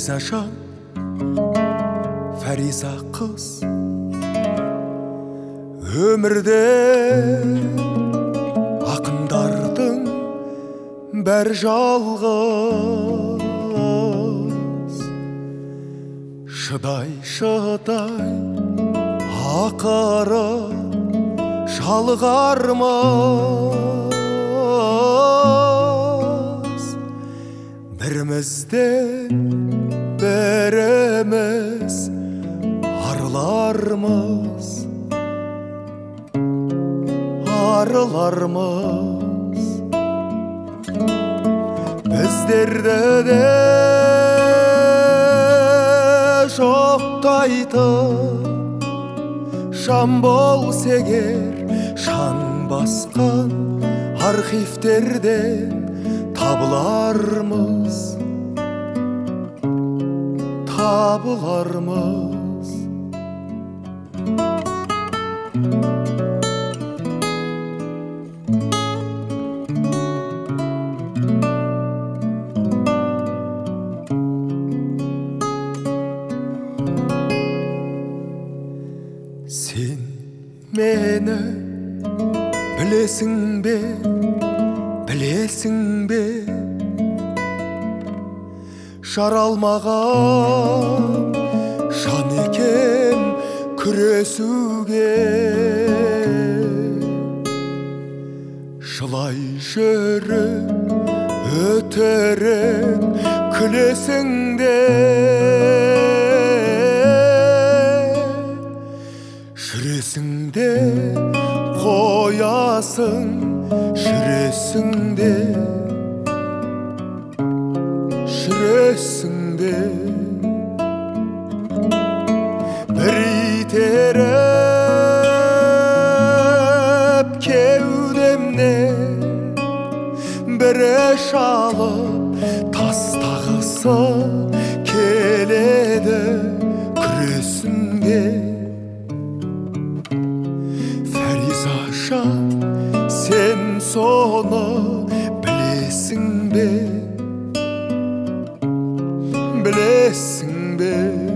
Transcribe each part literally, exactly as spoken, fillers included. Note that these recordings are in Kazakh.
Фариза жан, Фариза қыз, өмірде ақындардың бәрі жалғыз. Шыдай, шыдай, ақыры жалғармыз. Бірімізден біріміз арылармыз, арылармыз. Біздерді де жоқтайтын шам болса егер, шаң басқан архивтерден табылармыз, табылармыз. Сен мені білесің бе, білесің бе, жаралмаған жан екен күресуге. Жылай жүріп өтірік күлесің де, жүресің де қоясың, жүресің де, жүресің де. Бір итеріп кеудемнен, бірі шалып тастағысы келеді күресінге. Фариза жан, сен соны білесің бе, білесің бе?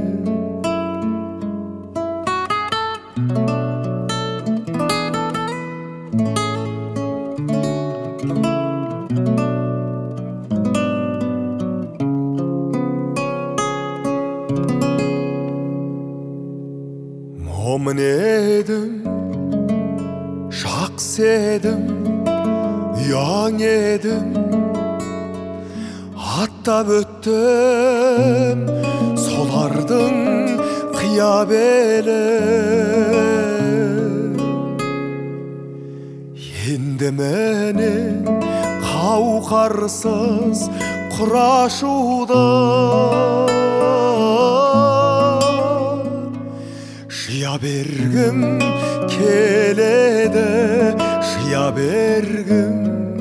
Момын едім, жақсы едім, ұяң едім, аттап өттім солардың қиябелі. Енді мені қауқарсыз құрашуда, жия бергім келеді, жия бергім,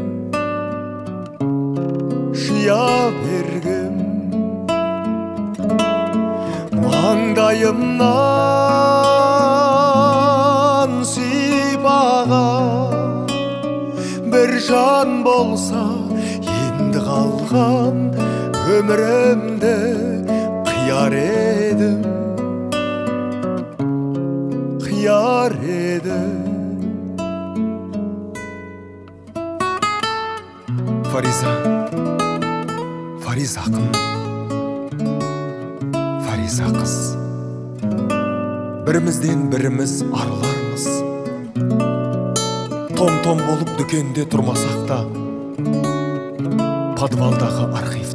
жия бергім. Маңдайымнан сипаған бір жан болса, енді қалған өмірімді қияр едім, қияр едім. Фариза, Фариза ақын, Фариза қыз, бірімізден біріміз арылармыз. Том-том болып дүкенде тұрмасақ та, подвалдағы архив